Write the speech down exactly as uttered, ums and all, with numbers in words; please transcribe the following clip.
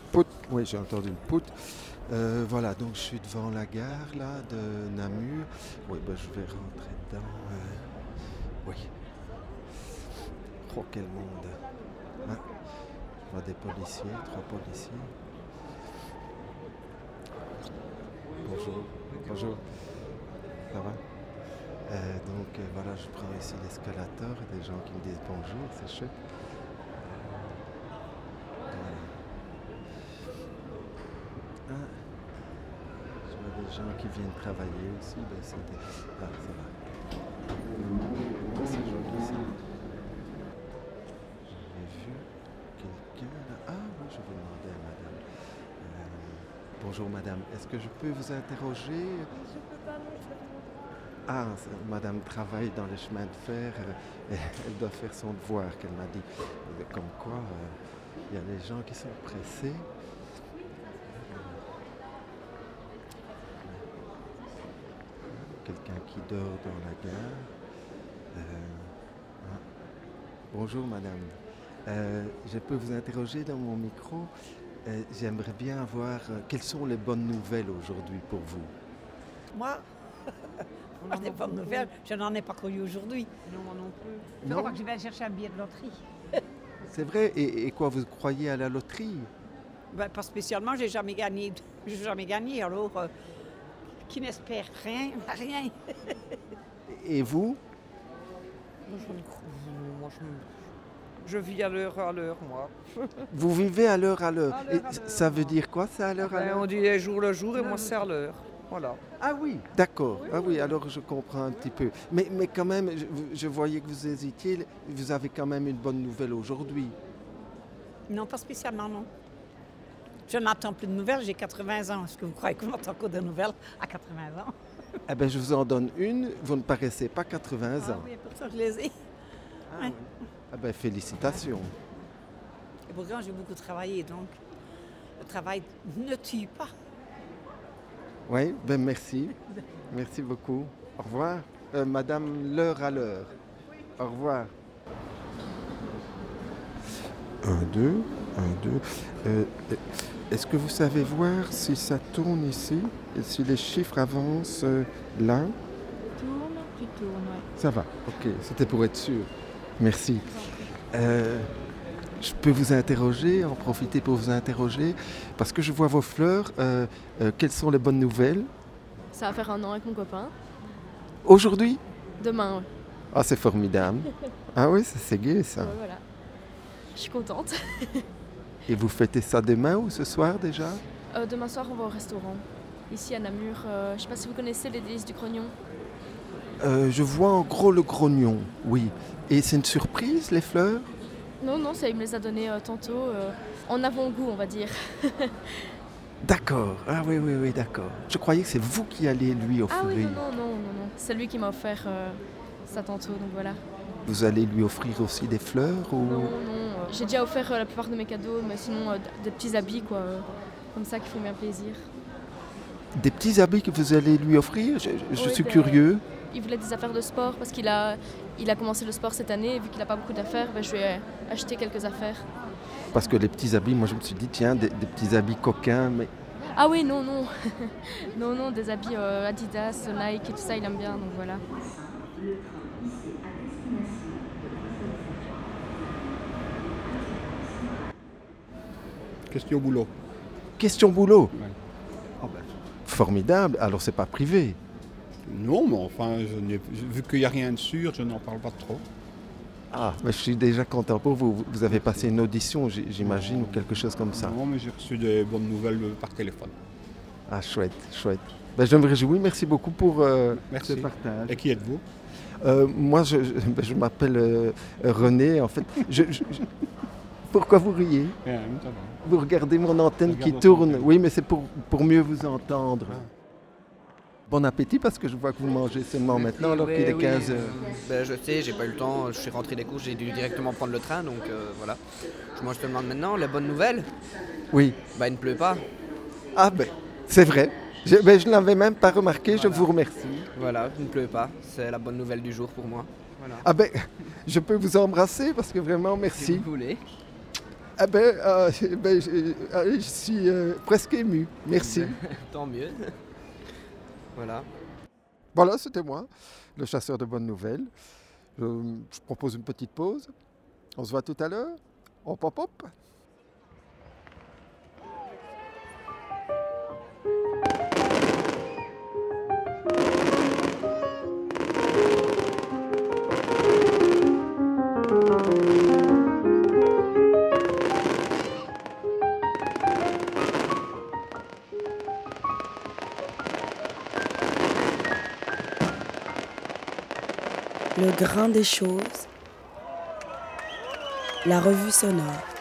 poutre. Oui, j'ai entendu une poutre. Euh, voilà, donc je suis devant la gare là de Namur. Oui, ben, je vais rentrer dedans. euh, Oui. Oh, quel monde. Ah, je vois des policiers, trois policiers. Bonjour. Bonjour. Ça va? Euh, donc euh, voilà, je prends ici l'escalator, des gens qui me disent bonjour, c'est chouette. Voilà. Ah, je vois des gens qui viennent travailler aussi. Ben, c'est des... Ah, ça va. Ah, c'est joli ça. J'ai vu quelqu'un là. Ah oui, je vais demander à madame. Euh, bonjour madame, est-ce que je peux vous interroger? Je peux pas, non, je vais demander. Ah, ça- madame travaille dans les chemins de fer. euh, et elle doit faire son devoir, qu'elle m'a dit. Comme quoi, euh, il y a des gens qui sont pressés. Quelqu'un qui dort dans la gare. Euh, ah. Bonjour madame. Euh, je peux vous interroger dans mon micro. Euh, j'aimerais bien avoir... euh, quelles sont les bonnes nouvelles aujourd'hui pour vous? Moi, On moi en je n'ai a pas de beaucoup. nouvelles, je n'en ai pas connu aujourd'hui. Non, moi non plus. Il Non. faudra que je vienne chercher un billet de loterie. C'est vrai. Et, et quoi, vous croyez à la loterie? Ben, pas spécialement, j'ai jamais gagné. J'ai jamais gagné, alors euh, qui n'espère rien, rien. Et vous? Moi, je, ne crois- moi, je, je vis à l'heure à l'heure, moi. Vous vivez à l'heure à l'heure. À l'heure Et à c- l'heure, ça veut moi. dire quoi, ça, à l'heure à Ben, l'heure? on dit jour le jour et moi c'est à l'heure. Voilà. Ah oui, d'accord. Oui, Ah oui, oui. alors je comprends un petit peu. Mais, mais quand même, je, je voyais que vous hésitiez. Vous avez quand même une bonne nouvelle aujourd'hui. Non, pas spécialement, non. Je n'attends plus de nouvelles, j'ai quatre-vingts ans. Est-ce que vous croyez qu'on attend encore de nouvelles à quatre-vingts ans? Eh bien, je vous en donne une. Vous ne paraissez pas quatre-vingts Ah ans. oui, pourtant je les ai. Ah, Ouais. oui. Ah ben, félicitations. Et pourtant, j'ai beaucoup travaillé, donc le travail ne tue pas. Oui, ben merci. Merci beaucoup. Au revoir. Euh, Madame, l'heure à l'heure. Au revoir. Un, deux, un, deux. Euh, est-ce que vous savez voir si ça tourne ici? Et si les chiffres avancent euh, là? Tourne, tu tournes, ouais. Ça va, ok. C'était pour être sûr. Merci. Euh, je peux vous interroger, en profiter pour vous interroger, parce que je vois vos fleurs. Euh, euh, quelles sont les bonnes nouvelles? Ça va faire un an avec mon copain. Aujourd'hui? Demain, ouais. Ah, c'est formidable. Ah oui, ça, c'est gai ça. Ouais, voilà. Je suis contente. Et vous fêtez ça demain ou ce soir déjà? Euh, demain soir, on va au restaurant. Ici à Namur. Euh, je ne sais pas si vous connaissez les délices du grognon. Euh, Je vois en gros le grognon, oui. Et c'est une surprise, les fleurs? Non, non, ça, il me les a données euh, tantôt. euh, en avant-goût, on va dire. D'accord. Ah oui, oui, oui, d'accord. Je croyais que c'est vous qui alliez lui offrir. Ah oui, non, non, non, non, non. C'est lui qui m'a offert euh, ça tantôt, donc voilà. Vous allez lui offrir aussi des fleurs ou... Non, non. euh, J'ai déjà offert euh, la plupart de mes cadeaux, mais sinon euh, d- des petits habits, quoi. euh, comme ça, qui font bien plaisir. Des petits habits que vous allez lui offrir? Je, je Oui, suis des- curieux. Il voulait des affaires de sport parce qu'il a, il a commencé le sport cette année et vu qu'il n'a pas beaucoup d'affaires, ben, je lui ai acheté quelques affaires. Parce que les petits habits, moi je me suis dit, tiens, des, des petits habits coquins, mais... Ah oui, non, non. non, non, des habits euh, Adidas, Nike et tout ça, il aime bien, donc voilà. Question boulot. Question boulot. Ouais. Oh ben, formidable, alors c'est pas privé. Non, mais enfin, je n'ai- vu qu'il n'y a rien de sûr, je n'en parle pas trop. Ah, mais je suis déjà content pour vous. Vous avez passé une audition, j- j'imagine, ou quelque chose comme ça. Non, mais j'ai reçu des bonnes nouvelles par téléphone. Ah, chouette, chouette. Ben, je me réjouis, merci beaucoup pour euh, Merci. ce partage. Et qui êtes-vous? Euh, moi, je, je, ben, je m'appelle euh, René, en fait. Je- je- je- Pourquoi vous riez? Rien, ça va. Vous regardez mon antenne Regarde qui votre tourne. antenne. Oui, mais c'est pour, pour mieux vous entendre. Ah. Bon appétit, parce que je vois que vous mangez seulement maintenant, alors Oui, qu'il est oui, quinze euh, heures. ben, je sais, j'ai pas eu le temps, je suis rentré des cours, j'ai dû directement prendre le train, donc euh, voilà. Je mange seulement maintenant. La bonne nouvelle, Oui. bah il ne pleut pas. Ah ben, c'est vrai. Je, ben, je ne l'avais même pas remarqué, je Voilà. vous remercie. Voilà, il ne pleut pas. C'est la bonne nouvelle du jour pour moi. Voilà. Ah ben, je peux vous embrasser, parce que vraiment, Si merci. vous voulez. Ah ben, euh, ben, je, euh, je suis euh, presque ému. Merci. Tant mieux. Voilà. Voilà, c'était moi, le chasseur de bonnes nouvelles. Je, je propose une petite pause. On se voit tout à l'heure. Hop, hop, hop. Le grain des choses, la revue sonore.